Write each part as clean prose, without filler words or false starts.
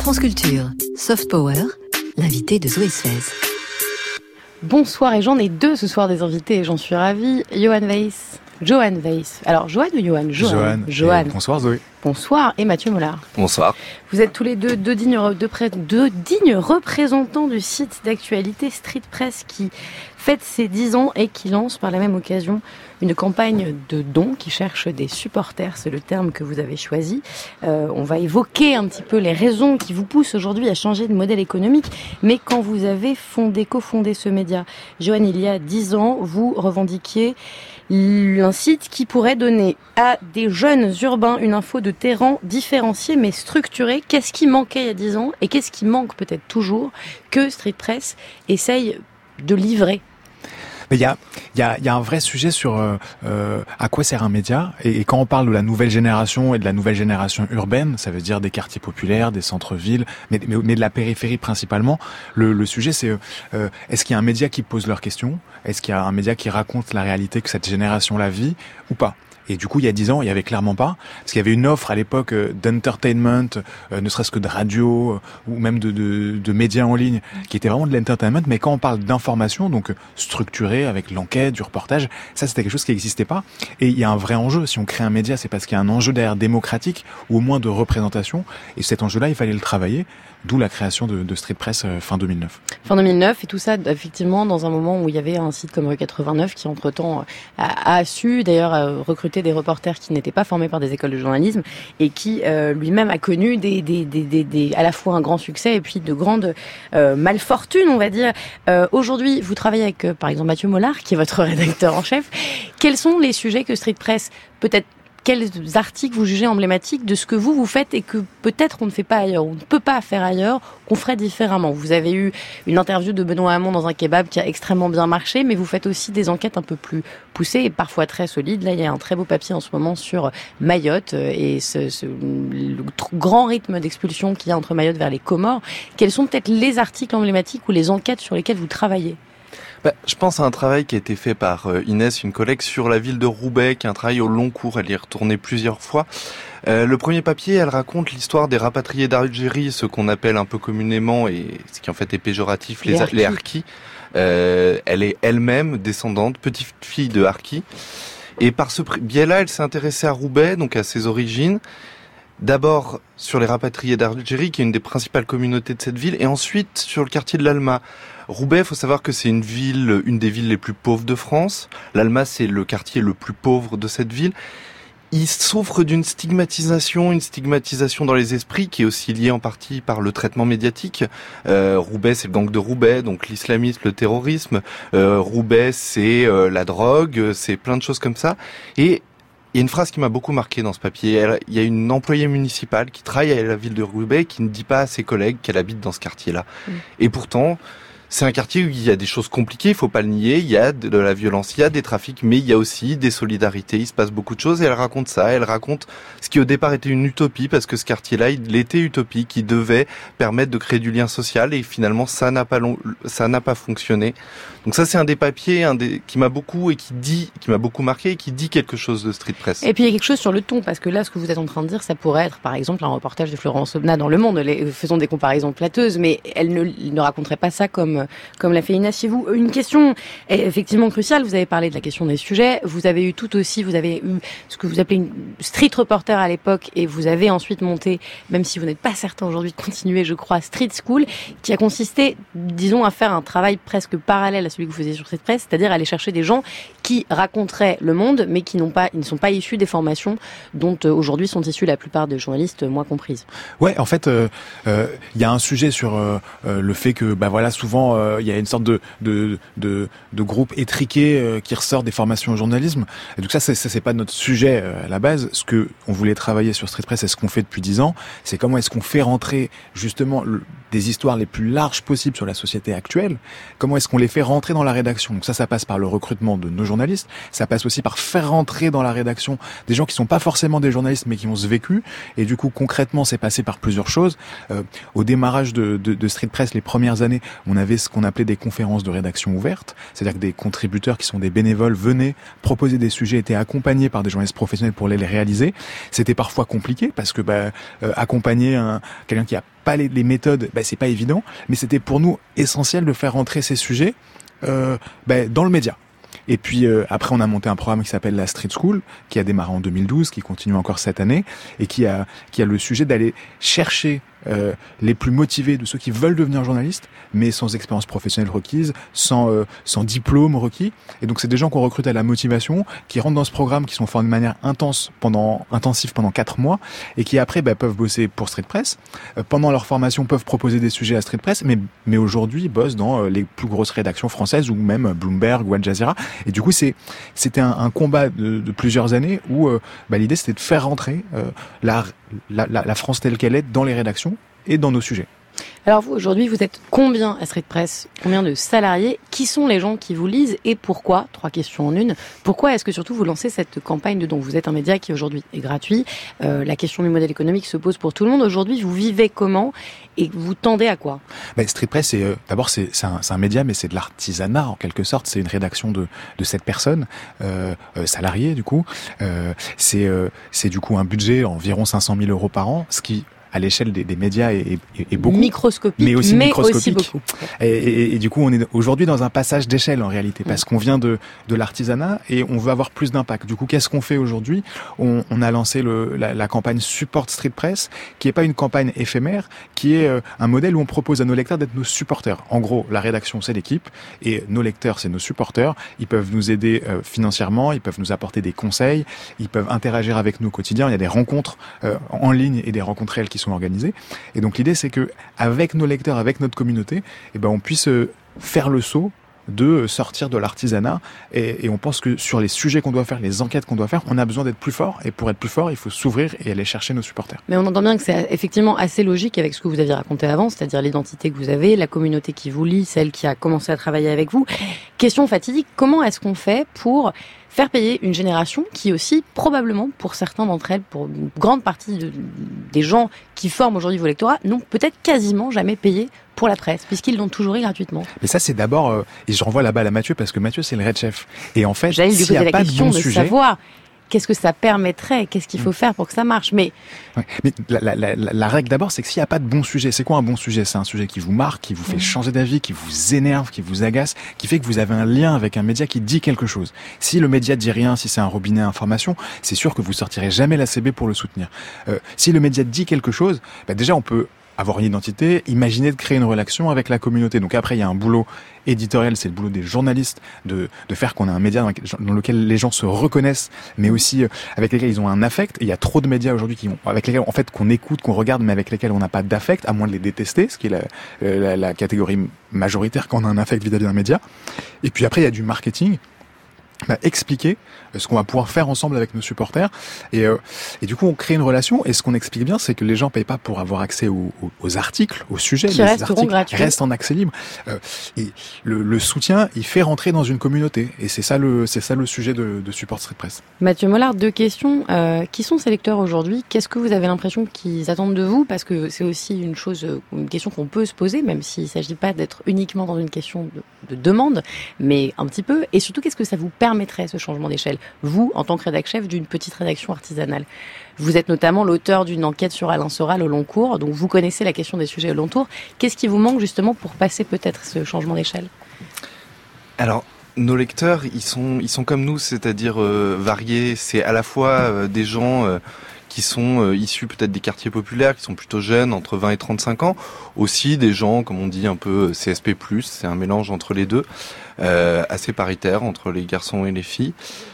France Culture, Soft Power, l'invité de Zoé Sfez. Bonsoir, et j'en ai deux ce soir des invités et j'en suis ravie. Johan Weiss. Alors, Johan ou Johan? Johan. Bonsoir Zoé. Bonsoir, et Mathieu Mollard. Bonsoir. Vous êtes tous les deux deux dignes représentants du site d'actualité Street Press qui fête ses 10 ans et qui lance par la même occasion une campagne de dons qui cherche des supporters, c'est le terme que vous avez choisi. On va évoquer un petit peu les raisons qui vous poussent aujourd'hui à changer de modèle économique, mais quand vous avez cofondé ce média, Johan, il y a 10 ans, vous revendiquiez un site qui pourrait donner à des jeunes urbains une info de terrain différenciée mais structurée. Qu'est-ce qui manquait il y a 10 ans et qu'est-ce qui manque peut-être toujours que Street Press essaye de livrer? Mais il y a un vrai sujet sur à quoi sert un média, et quand on parle de la nouvelle génération et de la nouvelle génération urbaine, ça veut dire des quartiers populaires, des centres-villes, mais de la périphérie principalement. Le sujet c'est est-ce qu'il y a un média qui pose leurs questions, est-ce qu'il y a un média qui raconte la réalité que cette génération-là vit ou pas? Et du coup, il y a 10 ans, il y avait clairement pas, parce qu'il y avait une offre à l'époque d'entertainment, ne serait-ce que de radio ou même de médias en ligne, qui était vraiment de l'entertainment. Mais quand on parle d'information, donc structurée avec l'enquête, du reportage, ça c'était quelque chose qui n'existait pas. Et il y a un vrai enjeu. Si on crée un média, c'est parce qu'il y a un enjeu derrière démocratique ou au moins de représentation. Et cet enjeu-là, il fallait le travailler. D'où la création de Street Press fin 2009. Fin 2009, et tout ça, effectivement, dans un moment où il y avait un site comme Rue 89 qui, entre-temps, a su, d'ailleurs, recruter des reporters qui n'étaient pas formés par des écoles de journalisme et qui, lui-même, a connu à la fois un grand succès et puis de grandes malfortunes, on va dire. Aujourd'hui, vous travaillez avec, par exemple, Mathieu Mollard, qui est votre rédacteur en chef. Quels sont les sujets que Street Press, peut-être, quels articles vous jugez emblématiques de ce que vous faites et que peut-être on ne fait pas ailleurs, on ne peut pas faire ailleurs, qu'on ferait différemment? Vous avez eu une interview de Benoît Hamon dans un kebab qui a extrêmement bien marché, mais vous faites aussi des enquêtes un peu plus poussées et parfois très solides. Là, il y a un très beau papier en ce moment sur Mayotte et le grand rythme d'expulsion qu'il y a entre Mayotte vers les Comores. Quels sont peut-être les articles emblématiques ou les enquêtes sur lesquelles vous travaillez? Je pense à un travail qui a été fait par Inès, une collègue, sur la ville de Roubaix, qui est un travail au long cours. Elle y est retournée plusieurs fois. Le premier papier, elle raconte l'histoire des rapatriés d'Algérie, ce qu'on appelle un peu communément, et ce qui en fait est péjoratif, les harkis. Elle est elle-même descendante, petite fille de harkis. Et par ce biais-là, elle s'est intéressée à Roubaix, donc à ses origines. D'abord sur les rapatriés d'Algérie, qui est une des principales communautés de cette ville, et ensuite sur le quartier de l'Alma. Roubaix, il faut savoir que c'est une des villes les plus pauvres de France. L'Alma, c'est le quartier le plus pauvre de cette ville. Il souffre d'une stigmatisation dans les esprits qui est aussi liée en partie par le traitement médiatique. Roubaix, c'est le gang de Roubaix, donc l'islamisme, le terrorisme. Roubaix, c'est la drogue, c'est plein de choses comme ça. Et il y a une phrase qui m'a beaucoup marqué dans ce papier. Il y a une employée municipale qui travaille à la ville de Roubaix qui ne dit pas à ses collègues qu'elle habite dans ce quartier-là. Et pourtant, c'est un quartier où il y a des choses compliquées, il faut pas le nier, il y a de la violence, il y a des trafics, mais il y a aussi des solidarités, il se passe beaucoup de choses, et elle raconte ça, elle raconte ce qui au départ était une utopie, parce que ce quartier-là, il était utopique, il devait permettre de créer du lien social, et finalement ça n'a pas fonctionné. Donc ça, c'est un des papiers qui m'a beaucoup marqué et qui dit quelque chose de Street Press. Et puis il y a quelque chose sur le ton, parce que là, ce que vous êtes en train de dire, ça pourrait être par exemple un reportage de Florence Aubenas dans Le Monde. Faisons des comparaisons plateuses, mais elle ne raconterait pas ça comme l'a fait Inès chez vous. Une question effectivement cruciale, vous avez parlé de la question des sujets, vous avez eu ce que vous appelez une street reporter à l'époque, et vous avez ensuite monté, même si vous n'êtes pas certain aujourd'hui de continuer, je crois, Street School, qui a consisté, disons, à faire un travail presque parallèle à celui que vous faisiez sur cette presse, c'est-à-dire aller chercher des gens qui raconteraient le monde, mais qui ils ne sont pas issus des formations dont aujourd'hui sont issus la plupart des journalistes, moi comprises. Ouais, en fait, il y a un sujet sur le fait que, souvent, il y a une sorte de groupe étriqué qui ressort des formations au journalisme. Et donc ça c'est pas notre sujet à la base. Ce que on voulait travailler sur Street Press, et ce qu'on fait depuis 10 ans, c'est comment est-ce qu'on fait rentrer justement des histoires les plus larges possibles sur la société actuelle. Comment est-ce qu'on les fait rentrer dans la rédaction. Donc ça passe par le recrutement de nos journalistes journalistes. Ça passe aussi par faire rentrer dans la rédaction des gens qui sont pas forcément des journalistes, mais qui ont ce vécu. Et du coup, concrètement, c'est passé par plusieurs choses. Au démarrage de Street Press, les premières années, on avait ce qu'on appelait des conférences de rédaction ouvertes. C'est-à-dire que des contributeurs qui sont des bénévoles venaient proposer des sujets, étaient accompagnés par des journalistes professionnels pour les réaliser. C'était parfois compliqué parce que accompagner quelqu'un qui a pas les méthodes, c'est pas évident, mais c'était pour nous essentiel de faire rentrer ces sujets dans le média. Et puis après, on a monté un programme qui s'appelle la Street School, qui a démarré en 2012, qui continue encore cette année, et qui a le sujet d'aller chercher les plus motivés de ceux qui veulent devenir journalistes, mais sans expérience professionnelle requise, sans diplôme requis. Et donc c'est des gens qu'on recrute à la motivation, qui rentrent dans ce programme, qui sont formés de manière intensive pendant 4 mois, et qui après peuvent bosser pour Street Press. Pendant leur formation, peuvent proposer des sujets à Street Press, mais aujourd'hui bossent dans les plus grosses rédactions françaises, ou même Bloomberg ou Al Jazeera. Et du coup, c'était un combat de plusieurs années où l'idée c'était de faire rentrer la France telle qu'elle est dans les rédactions et dans nos sujets. Alors vous, aujourd'hui, vous êtes combien à Street Press? Combien de salariés? Qui sont les gens qui vous lisent et pourquoi? 3 questions en une. Pourquoi est-ce que surtout vous lancez cette campagne de don? Vous êtes un média qui aujourd'hui est gratuit. La question du modèle économique se pose pour tout le monde. Aujourd'hui, vous vivez comment et vous tendez à quoi? Street Press, d'abord c'est un média, mais c'est de l'artisanat en quelque sorte. C'est une rédaction de 7 personnes salariées du coup. C'est du coup un budget environ 500 000 € par an, ce qui à l'échelle des médias est beaucoup. Microscopique, mais aussi beaucoup. Et du coup, on est aujourd'hui dans un passage d'échelle en réalité, parce qu'on vient de l'artisanat et on veut avoir plus d'impact. Du coup, qu'est-ce qu'on fait aujourd'hui? On a lancé la campagne Support Street Press, qui est pas une campagne éphémère, qui est un modèle où on propose à nos lecteurs d'être nos supporters. En gros, la rédaction, c'est l'équipe, et nos lecteurs, c'est nos supporters. Ils peuvent nous aider financièrement, ils peuvent nous apporter des conseils, ils peuvent interagir avec nous au quotidien. Il y a des rencontres en ligne et des rencontres réelles qui sont organisées. Et donc l'idée, c'est que avec nos lecteurs, avec notre communauté, on puisse faire le saut de sortir de l'artisanat, et on pense que sur les sujets qu'on doit faire, les enquêtes qu'on doit faire, on a besoin d'être plus fort, et pour être plus fort, il faut s'ouvrir et aller chercher nos supporters. Mais on entend bien que c'est effectivement assez logique avec ce que vous aviez raconté avant, c'est-à-dire l'identité que vous avez, la communauté qui vous lit, celle qui a commencé à travailler avec vous. Question fatidique, comment est-ce qu'on fait pour faire payer une génération qui aussi, probablement, pour certains d'entre elles, pour une grande partie des gens qui forment aujourd'hui vos lectorats, n'ont peut-être quasiment jamais payé pour la presse, puisqu'ils l'ont toujours eu gratuitement. Mais ça, c'est d'abord, et je renvoie la balle à Mathieu, parce que Mathieu, c'est le Red Chef. Et en fait, s'il n'y a pas de bon sujet, savoir qu'est-ce que ça permettrait, qu'est-ce qu'il faut faire pour que ça marche. Mais la règle d'abord, c'est que s'il n'y a pas de bon sujet, c'est quoi un bon sujet? C'est un sujet qui vous marque, qui vous fait changer d'avis, qui vous énerve, qui vous agace, qui fait que vous avez un lien avec un média qui dit quelque chose. Si le média dit rien, si c'est un robinet à information, c'est sûr que vous sortirez jamais la CB pour le soutenir. Si le média dit quelque chose, déjà on peut avoir une identité, imaginer de créer une relation avec la communauté. Donc après, il y a un boulot éditorial, c'est le boulot des journalistes de faire qu'on a un média dans lequel les gens se reconnaissent, mais aussi avec lesquels ils ont un affect. Et il y a trop de médias aujourd'hui avec lesquels, en fait, qu'on écoute, qu'on regarde, mais avec lesquels on n'a pas d'affect, à moins de les détester, ce qui est la catégorie majoritaire quand on a un affect vis-à-vis d'un média. Et puis après, il y a du marketing. Expliquer ce qu'on va pouvoir faire ensemble avec nos supporters, et du coup on crée une relation, et ce qu'on explique bien, c'est que les gens payent pas pour avoir accès aux articles, aux sujets, qui les articles restent en accès libre, et le soutien, il fait rentrer dans une communauté, et c'est ça le sujet de Support Street Press. Mathieu Mollard, 2 questions. Qui sont ces lecteurs aujourd'hui? Qu'est-ce que vous avez l'impression qu'ils attendent de vous? Parce que c'est aussi une question qu'on peut se poser, même s'il s'agit pas d'être uniquement dans une question de demande, mais un petit peu. Et surtout, qu'est-ce que ça vous permettrait, ce changement d'échelle? Vous, en tant que rédac-chef d'une petite rédaction artisanale. Vous êtes notamment l'auteur d'une enquête sur Alain Soral au long cours, donc vous connaissez la question des sujets au long cours. Qu'est-ce qui vous manque justement pour passer peut-être ce changement d'échelle? Alors, nos lecteurs, ils sont comme nous, c'est-à-dire variés. C'est à la fois des gens qui sont issus peut-être des quartiers populaires, qui sont plutôt jeunes, entre 20 et 35 ans. Aussi des gens, comme on dit, un peu CSP+, c'est un mélange entre les deux, assez paritaire entre les garçons et les filles.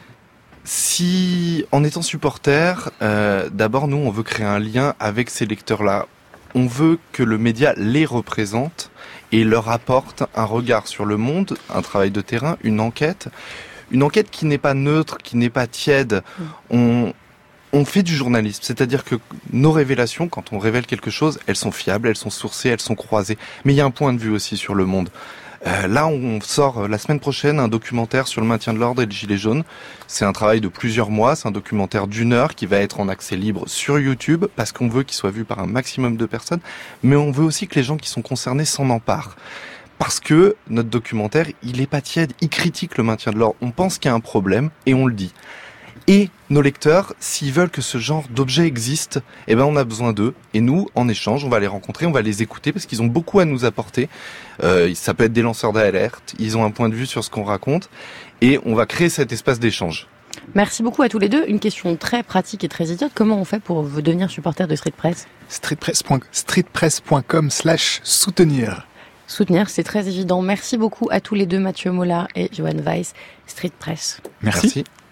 Si, en étant supporter, d'abord, nous, on veut créer un lien avec ces lecteurs-là. On veut que le média les représente et leur apporte un regard sur le monde, un travail de terrain, une enquête qui n'est pas neutre, qui n'est pas tiède. On fait du journalisme, c'est-à-dire que nos révélations, quand on révèle quelque chose, elles sont fiables, elles sont sourcées, elles sont croisées. Mais il y a un point de vue aussi sur le monde. Là, on sort la semaine prochaine un documentaire sur le maintien de l'ordre et le gilet jaune. C'est un travail de plusieurs mois, c'est un documentaire d'1 heure qui va être en accès libre sur YouTube parce qu'on veut qu'il soit vu par un maximum de personnes, mais on veut aussi que les gens qui sont concernés s'en emparent. Parce que notre documentaire, il est pas tiède, il critique le maintien de l'ordre. On pense qu'il y a un problème et on le dit. Et nos lecteurs, s'ils veulent que ce genre d'objet existe, eh ben on a besoin d'eux. Et nous, en échange, on va les rencontrer, on va les écouter parce qu'ils ont beaucoup à nous apporter. Ça peut être des lanceurs d'alerte, ils ont un point de vue sur ce qu'on raconte, et on va créer cet espace d'échange. Merci beaucoup à tous les deux. Une question très pratique et très idiote. Comment on fait pour devenir supporter de Street Press ? streetpress.com/soutenir. Soutenir, c'est très évident. Merci beaucoup à tous les deux, Mathieu Mollard et Johan Weiss. Street Press. Merci.